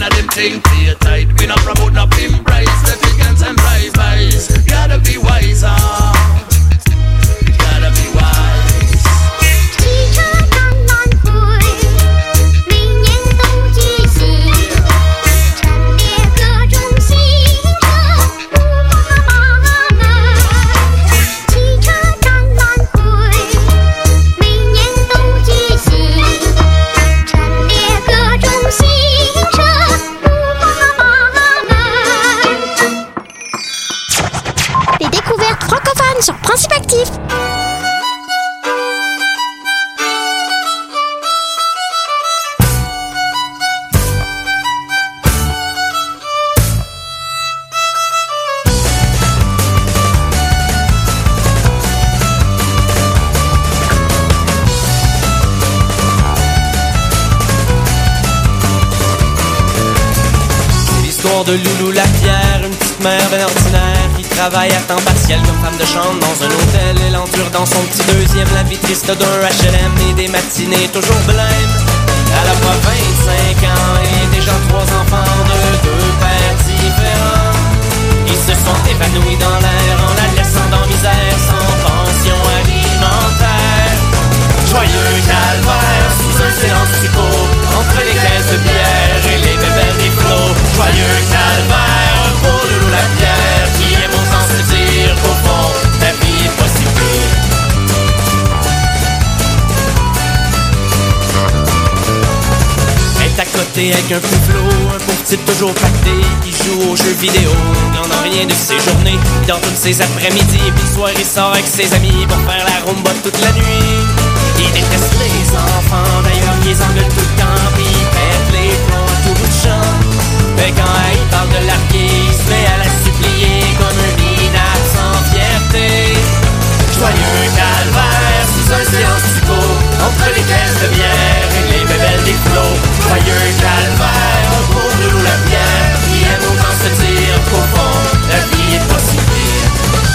of them things play tight. We not promote no pimp price, replicants and drive-bys. Gotta be wiser. Gotta be wise. 汽车慢慢回，每年都举行，陈列各种新车，五花八门。汽车慢慢回，每年都举行，陈列各种新车，五花八门。Les découvertes francophones sur Principe Actif. L'histoire de Loulou Lapierre, une petite mère bien ordinaire qui travaille à temps partiel comme femme de chambre dans un hôtel. Elle endure dans son petit deuxième la vie triste d'un HLM et des matinées toujours blêmes. Elle a pas 25 ans et déjà 3 enfants de 2 pères différents. Ils se sont évanouis dans l'air en la laissant dans misère sans pension alimentaire. Joyeux calvaire sous un silence psycho entre les caisses de bière et les bébés des flots. Joyeux calvaire pour Loulou Lapierre qui aime autant se dire qu'au fond la vie est pas si pire. Elle est à côté avec un flot, un pauvre type toujours pacté qui joue aux jeux vidéo. Il n'en a rien de ses journées, il dort toutes ses après-midi. Puis le soir il sort avec ses amis pour faire la rumba toute la nuit. Il déteste les enfants, d'ailleurs il les engueule tout le temps. Puis il pète les plombs à tout bout de champ. Mais quand il parle de larguer, il se met à la supplier comme un minable sans fierté. Joyeux calvaire sous un silence psycho entre les caisses de bière et les bébelles des flots. Joyeux calvaire pour Loulou Lapierre qui aime autant se dire qu'au fond la vie est pas si pire.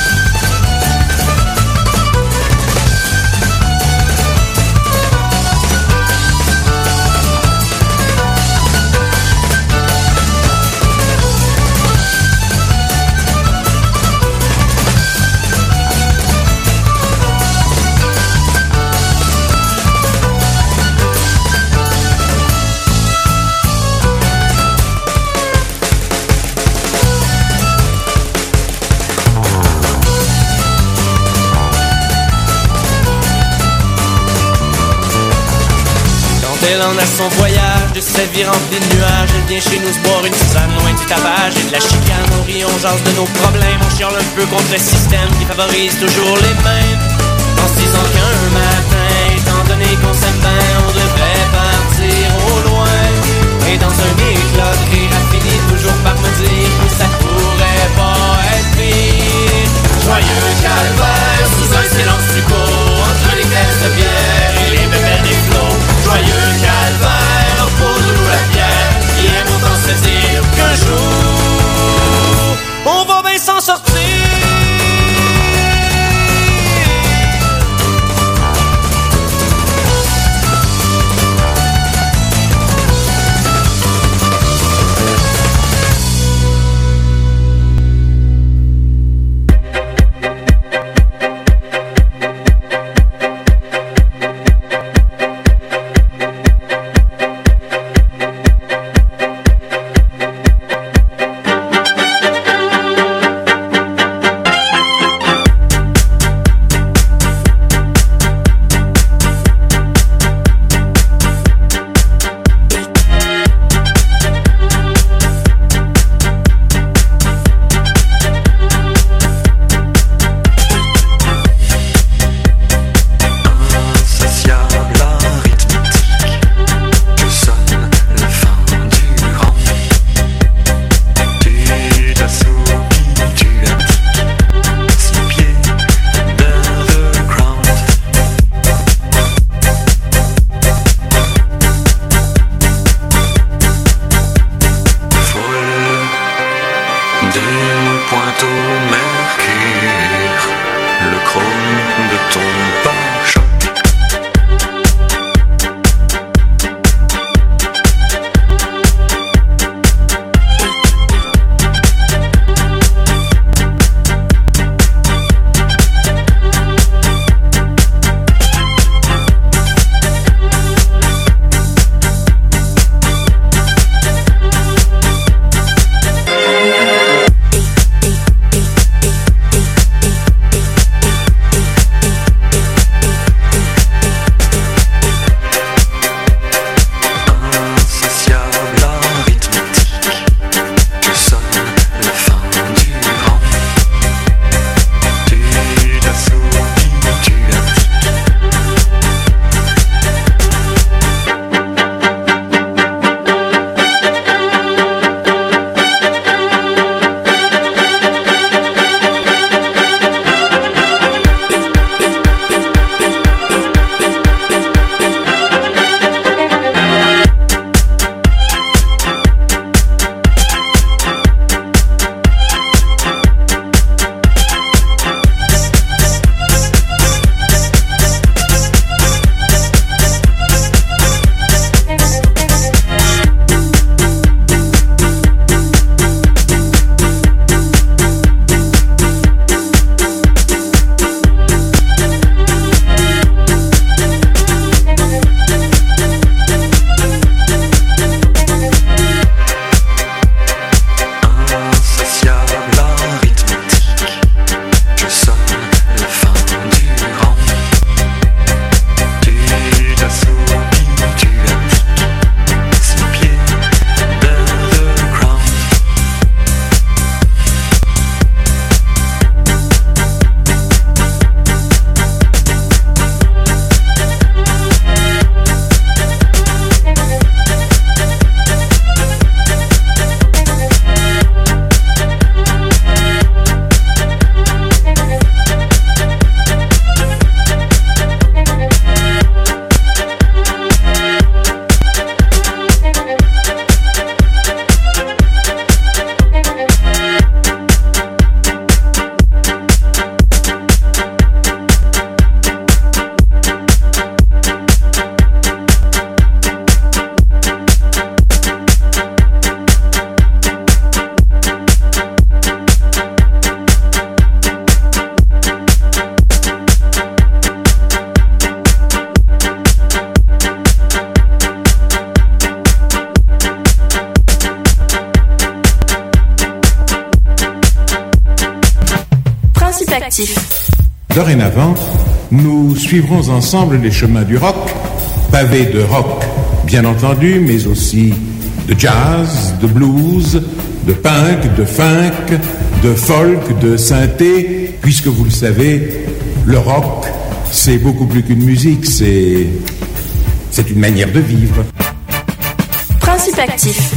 Elle en a son voyage de sa vie remplie de nuages. Elle vient chez nous se boire une tisane loin du tapage et de la chicane. On rit, on jase de nos problèmes. On chiale un peu contre le système qui favorise toujours les mêmes. En se disant qu'un matin, étant donné qu'on s'aime bien, on devrait partir au loin. Et dans un éclat de rire, elle finit toujours par me dire que ça pourrait pas être pire. Joyeux calvaire sous un silence du court entre les caisses de bière et les bébés des flots. Joyeux calvaire pour Loulou Lapierre qui aime autant se dire qu'un jour on va bien s'en sortir. Actif. Dorénavant, nous suivrons ensemble les chemins du rock, pavés de rock, bien entendu, mais aussi de jazz, de blues, de punk, de funk, de folk, de synthé, puisque vous le savez, le rock, c'est beaucoup plus qu'une musique, c'est une manière de vivre. Principe Actif.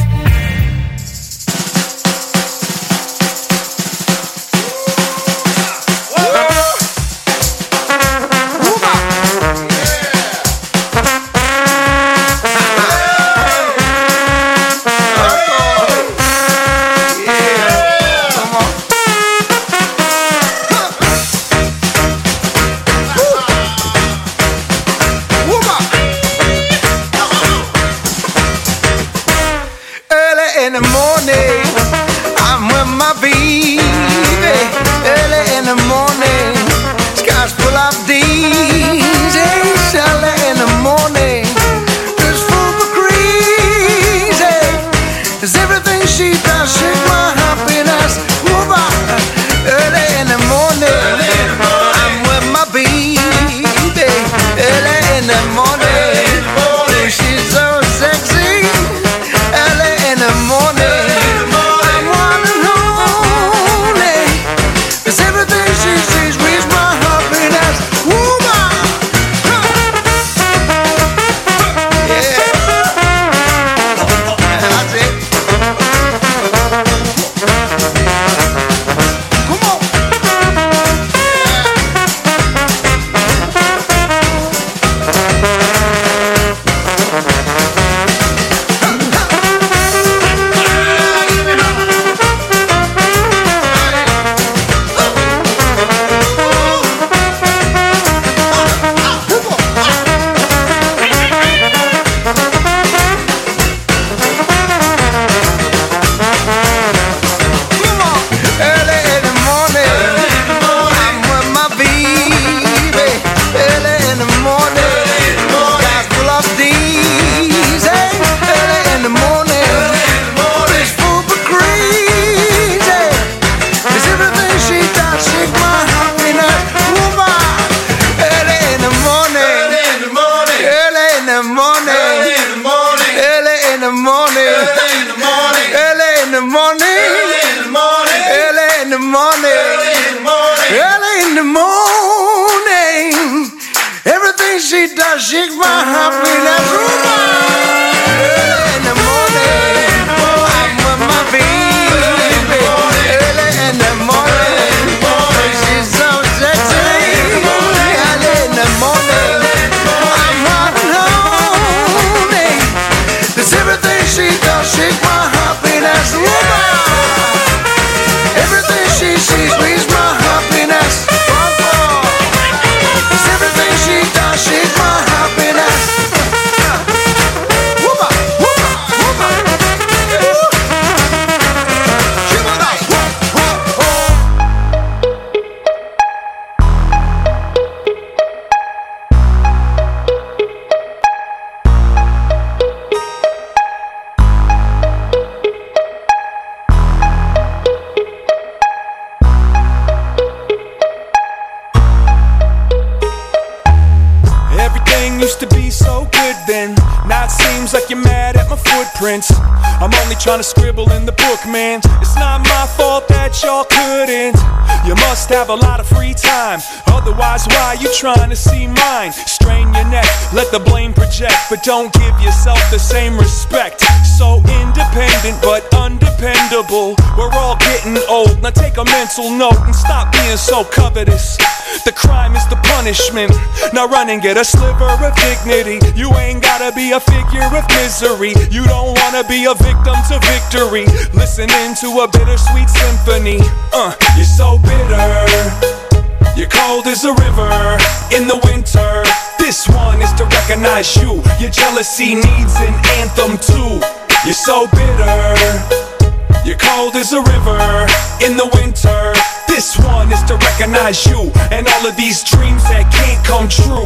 I'm only trying to scribble in the book, man. It's not my fault that y'all couldn't. You must have a lot of free time. Otherwise, why you trying to see mine? Strain your neck, let the blame project, but don't give yourself the same respect. So independent, but undependable. We're all getting old. Now take a mental note and stop being so covetous. The crime is the punishment. Now run and get a sliver of dignity. You ain't gotta be a figure of misery. You don't wanna be a victim to victory. Listening to a bittersweet symphony. You're so bitter. You're cold as a river in the winter. This one is to recognize you. Your jealousy needs an anthem too. You're so bitter. You're cold as a river in the winter. This one is to recognize you and all of these dreams that can't come true.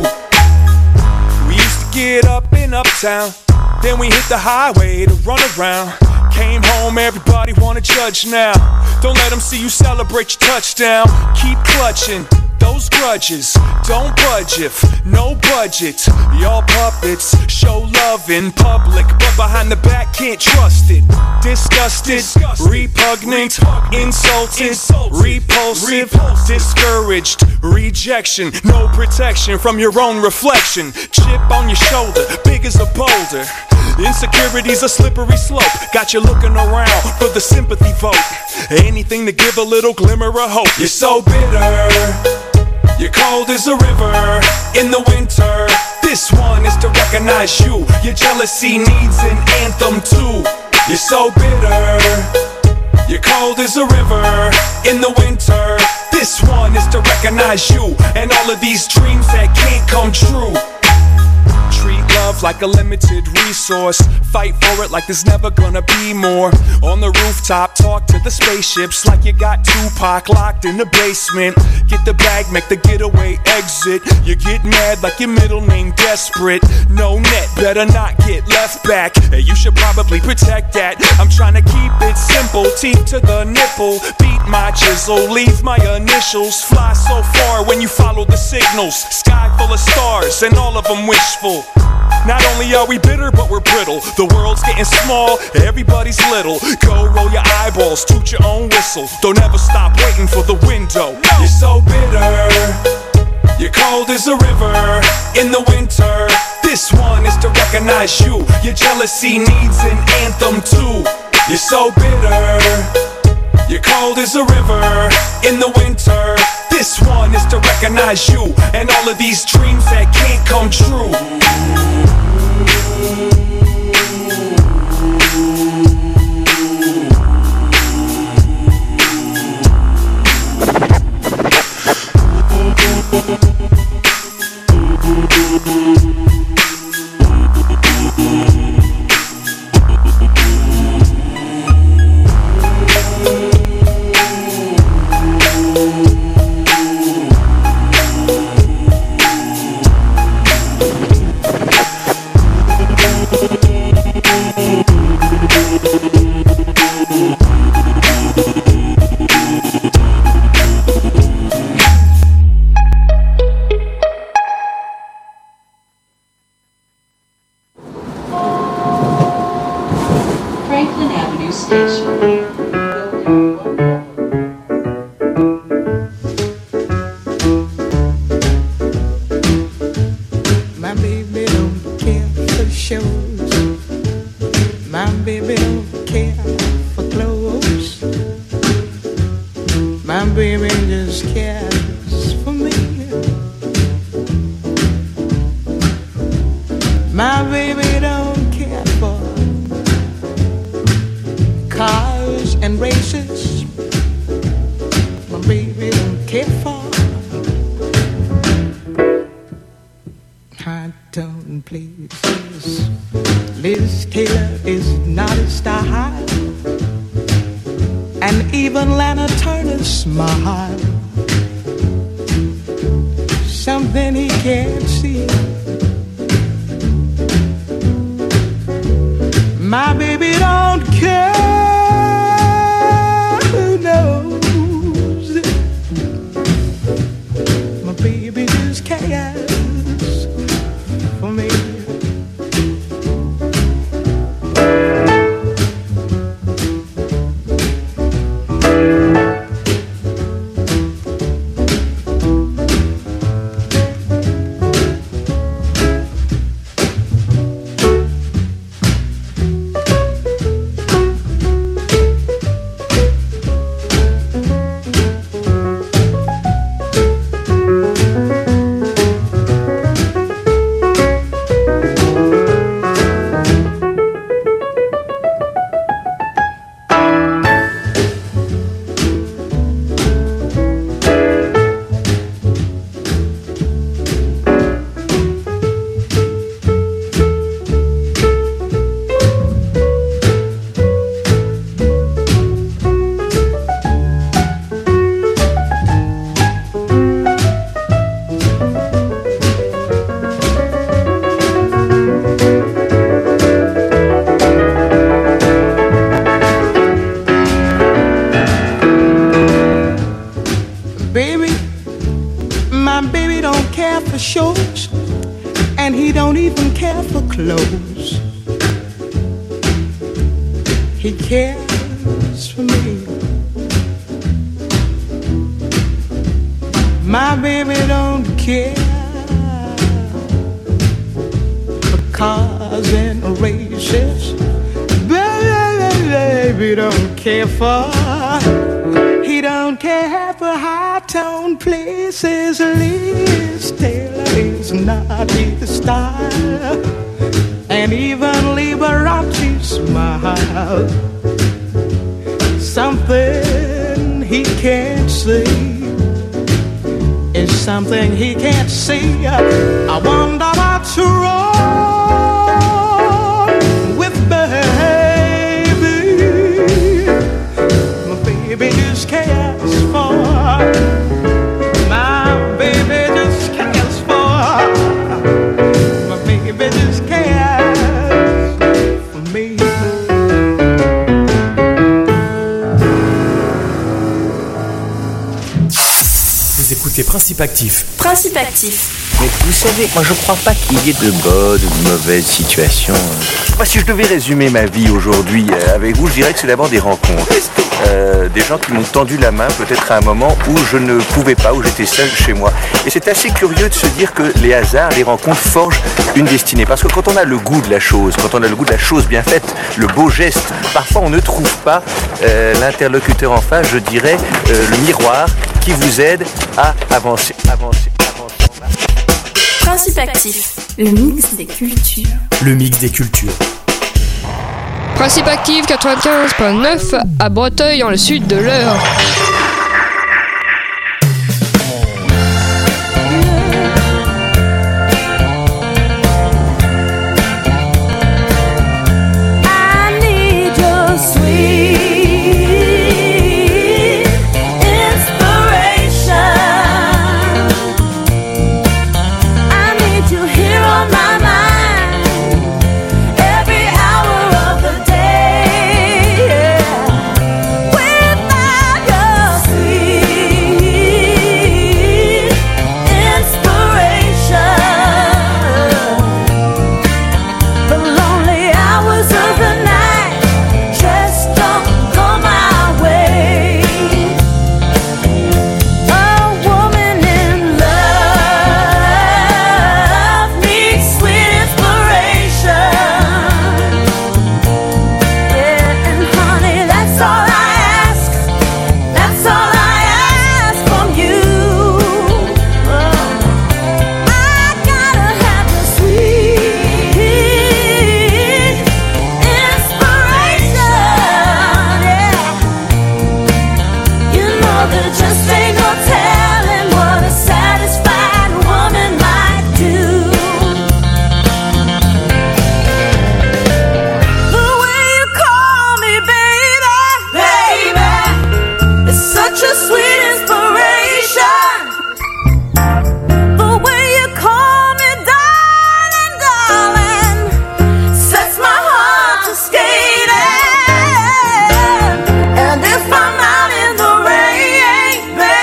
We used to get up in Uptown, then we hit the highway to run around. Came home home, everybody wanna judge now. Don't let them see you celebrate your touchdown. Keep clutching those grudges, don't budge if no budget. Y'all puppets show love in public, but behind the back can't trust it. Disgusted, repugnant, insulted, repulsive, discouraged, rejection, no protection from your own reflection. Chip on your shoulder, big as a boulder. Insecurity's a slippery slope, got you looking around for the sympathy vote. Anything to give a little glimmer of hope. You're so bitter, you're cold as a river in the winter. This one is to recognize you. Your jealousy needs an anthem too. You're so bitter, you're cold as a river in the winter. This one is to recognize you and all of these dreams that can't come true. Treat love like a limited resource. Fight for it like there's never gonna be more. On the rooftop, talk to the spaceships like you got Tupac locked in the basement. Get the bag, make the getaway exit. You get mad like your middle name desperate. No net, better not get left back. Hey, you should probably protect that. I'm trying to keep it simple, teeth to the nipple. Beat my chisel, leave my initials. Fly so far when you follow the signals. Sky full of stars and all of them wishful. Not only are we bitter, but we're brittle. The world's getting small, everybody's little. Go roll your eyeballs, toot your own whistle. Don't ever stop waiting for the window. You're so bitter, you're cold as a river in the winter. This one is to recognize you. Your jealousy needs an anthem too. You're so bitter, you're cold as a river in the winter. This one is to recognize you and all of these dreams that can't come true. Franklin Avenue Station. My baby don't care for shows. My baby don't care for clothes. My baby just cares for me. My baby don't care for cars and races. My baby don't care for high-tone places. Liz Taylor is not a style, and even Lana Turner's smile, something he can't see. My baby don't care who knows. My baby just cares for me. close. He cares for me. My baby don't care for cars and races. Baby don't care for. He don't care for high-tone places. Liz Taylor is not his style, and even Liberace smile. Something he can't see is something he can't see. I wonder what's wrong with baby. My baby just cares for. My baby just cares for. My baby just cares for me. Vous écoutez Principe Actif. Principe Actif. Mais vous savez, moi je crois pas qu'il y ait de bonnes ou de mauvaises situations. Moi, si je devais résumer ma vie aujourd'hui avec vous, je dirais que c'est d'abord des rencontres. Des gens qui m'ont tendu la main peut-être à un moment où je ne pouvais pas, où j'étais seul chez moi. Et c'est assez curieux de se dire que les hasards, les rencontres forgent une destinée. Parce que quand on a le goût de la chose, quand on a le goût de la chose bien faite, le beau geste, parfois on ne trouve pas l'interlocuteur en face, je dirais, le miroir qui vous aide à avancer. Principe Actif, le mix des cultures. Le mix des cultures. Principe Actif 95.9 à Breteuil dans le sud de l'Eure. And if I'm out in the rain, baby,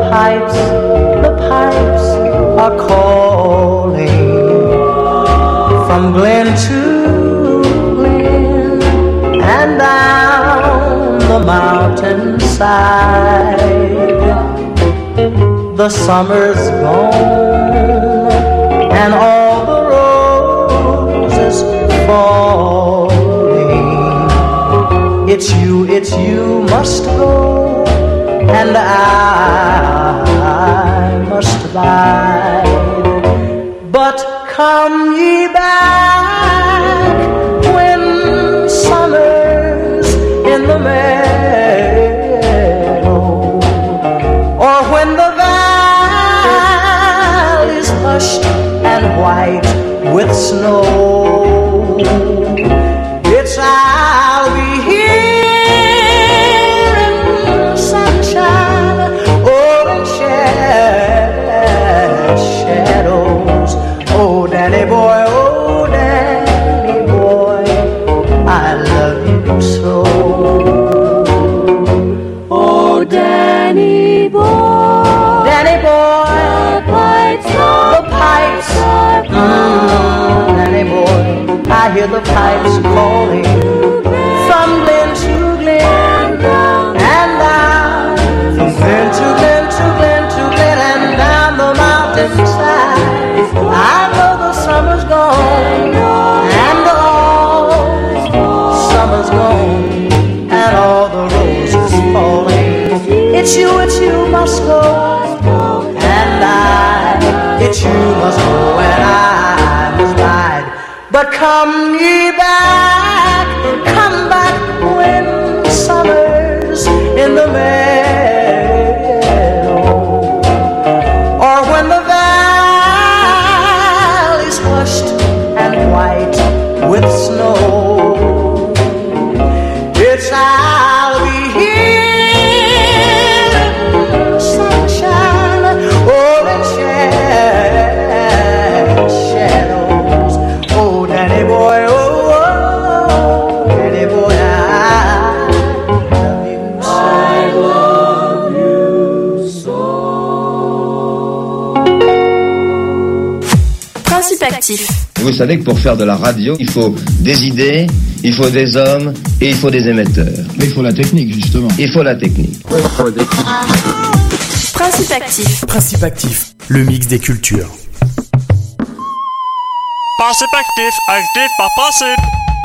pipes are calling from glen to glen and down the mountainside. The summer's gone and all the roses falling. It's you must go and I must abide. But come ye back when summer's in the meadow, or when the valley's hushed and white with snow. It's I'll be here in the sunshine or in shadows. Oh, Danny boy, I love you so. Oh, Danny boy, Danny boy, the pipes are Danny boy, I hear the pipes calling from glen to glen and down, from glen to glen to glen to glen and down the mountainside. I know the summer's gone and all summer's gone and all the roses falling. It's you must go and it's you must go and I must ride. But come ye back, come back when summer's in the meadow, or when the valley's hushed and white with snow. It's I'll be here in the sunshine or in shadows. Oh, Danny boy, Danny boy, I love you so. Principe actif. Vous savez que pour faire de la radio, il faut des idées, il faut des hommes et il faut des émetteurs. Mais il faut la technique, justement. Il faut la technique. Principe actif. Principe actif, le mix des cultures. Principe actif, actif par principe.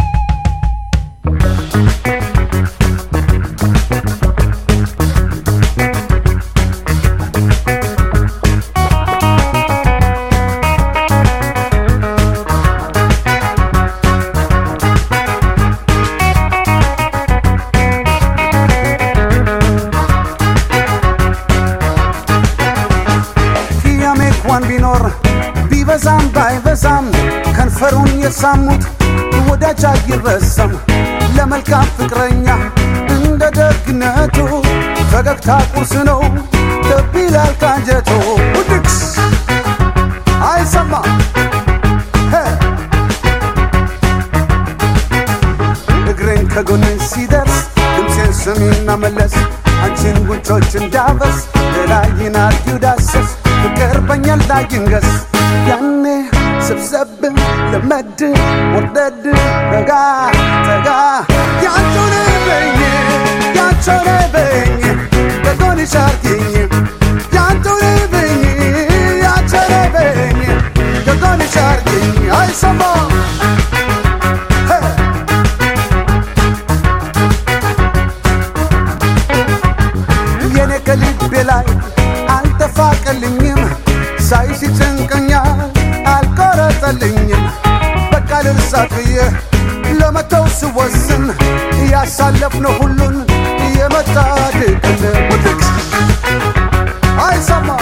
ቢበዛም ባይበዛም ከንፈሩን የሳሙት ወዳጅ አይረሳም። ለመልካም ፍቅረኛ እንደ ደግነቱ ፈገግታ ቁርስ ነው ልብ ይላል ካንጀቱ። ውድቅስ አይሰማ እግሬን ከጎን ሲደርስ ድምፄን ስሚና መለስ አንቺን ጉንጮች እንዳበስ ሌላይን አርጊው ዳሰስ ፍቅር በኛ ላይ ይንገስ ያኔ ሰብሰብ ለመድ ወደድ ረጋ ተጋ ያንቺን በኝ ከጎን ሻርኪኝ ያንቺን በኝ ከጎን ሻርኪኝ አይሰማ የኔ ከልቤ ላይ አልተፋቀልኝም ሳይሽ ጭንቀኛል አልቆረጠልኝም በቃ ልርሳት ብዬ ለመተው ስወስን ያሳለፍነው ሁሉን የመጣ ድቅን ውድቅ አይሰማ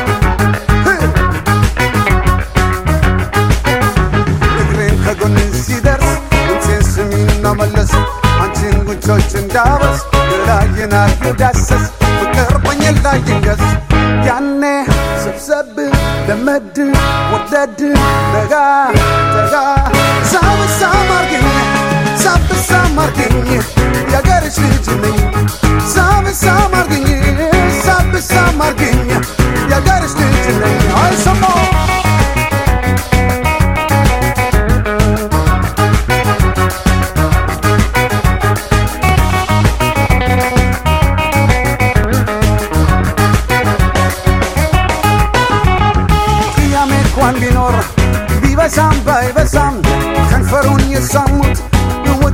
እግሬን ከጎን ሲደርስ ድምፄን ስሚና መለስ አንቺን ጉንጮች እንዳበስ ገላዬን አርጊው ዳሰስ ፍቅር በኛ ላይ ይንገስ ያኔ ሰብሰብ ለመድ ወደድ ረጋ ተጋ ሳብሳም አርገኝ የገርሽ ልጅ ነኝ ሳብሳም አርገኝ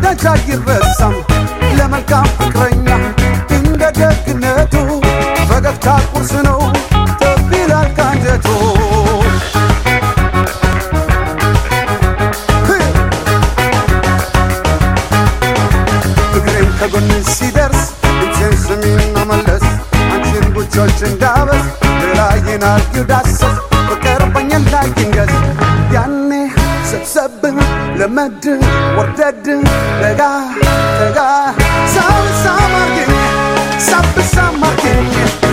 መቻ ይረሳም ለመልካም ፍቅረኛ እንደ ደግነቱ ፈገግታ ቁርስ ነው ጠብ ይላል ካንጀቱ ፍቅሬም ከጎን ሲደርስ ድምፄን ስሚና መለስ አንቺን ጉቾች እንዳበስ ሌላዬን አርጊው ዳሰስ በቀርበኝ ላይ ይንገስ ያኔ ሰብሰብ ለመድ ወርደድ ለጋ ተጋ ሳብ ሳብ አርጊኝ ሳብ ሳብ አርጊኝ